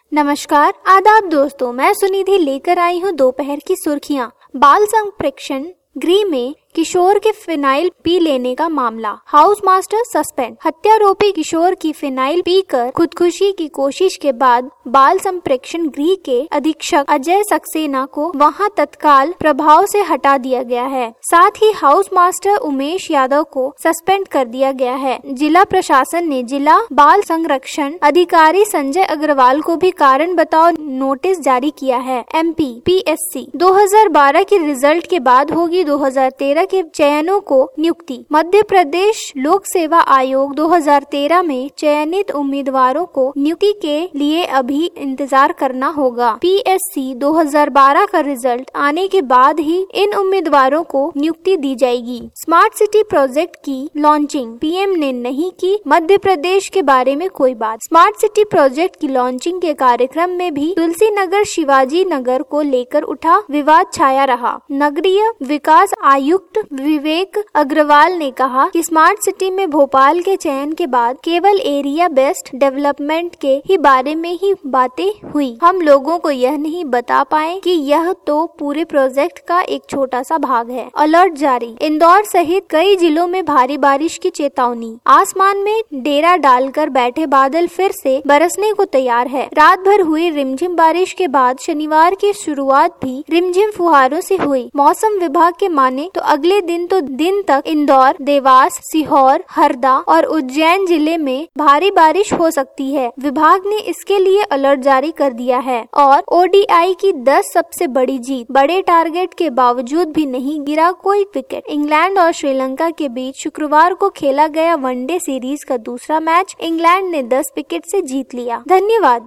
नमस्कार, आदाब दोस्तों, मैं सुनिधि लेकर आई हूँ दोपहर की सुर्खियाँ। बाल संप्रेक्षण गृह में किशोर के फिनाइल पी लेने का मामला, हाउस मास्टर सस्पेंड। हत्यारोपी किशोर की फिनाइल पीकर खुदकुशी की कोशिश के बाद बाल संप्रेक्षण गृह के अधीक्षक अजय सक्सेना को वहां तत्काल प्रभाव से हटा दिया गया है। साथ ही हाउस मास्टर उमेश यादव को सस्पेंड कर दिया गया है। जिला प्रशासन ने जिला बाल संरक्षण अधिकारी संजय अग्रवाल को भी कारण बताओ नोटिस जारी किया है। MP PSC 2012 की रिजल्ट के बाद होगी 2013 के चयनों को नियुक्ति। मध्य प्रदेश लोक सेवा आयोग 2013 में चयनित उम्मीदवारों को नियुक्ति के लिए अभी इंतजार करना होगा। PSC 2012 का रिजल्ट आने के बाद ही इन उम्मीदवारों को नियुक्ति दी जाएगी। स्मार्ट सिटी प्रोजेक्ट की लॉन्चिंग PM ने नहीं की मध्य प्रदेश के बारे में कोई बात। स्मार्ट सिटी प्रोजेक्ट की लॉन्चिंग के कार्यक्रम में भी तुलसी नगर शिवाजी नगर को लेकर उठा विवाद छाया रहा। नगरीय विकास आयुक्त विवेक अग्रवाल ने कहा कि स्मार्ट सिटी में भोपाल के चयन के बाद केवल एरिया बेस्ड डेवलपमेंट के ही बारे में ही बातें हुई। हम लोगों को यह नहीं बता पाए कि यह तो पूरे प्रोजेक्ट का एक छोटा सा भाग है। अलर्ट जारी, इंदौर सहित कई जिलों में भारी बारिश की चेतावनी। आसमान में डेरा डालकर बैठे बादल फिर से बरसने को तैयार है। रात भर हुई रिमझिम बारिश के बाद शनिवार की शुरुआत भी रिमझिम फुहारों से हुई। मौसम विभाग के माने तो अगले दिन तक इंदौर, देवास, सीहोर, हरदा और उज्जैन जिले में भारी बारिश हो सकती है। विभाग ने इसके लिए अलर्ट जारी कर दिया है। और ODI की 10 सबसे बड़ी जीत, बड़े टारगेट के बावजूद भी नहीं गिरा कोई विकेट। इंग्लैंड और श्रीलंका के बीच शुक्रवार को खेला गया वनडे सीरीज का दूसरा मैच इंग्लैंड ने 10 विकेट से जीत लिया। धन्यवाद।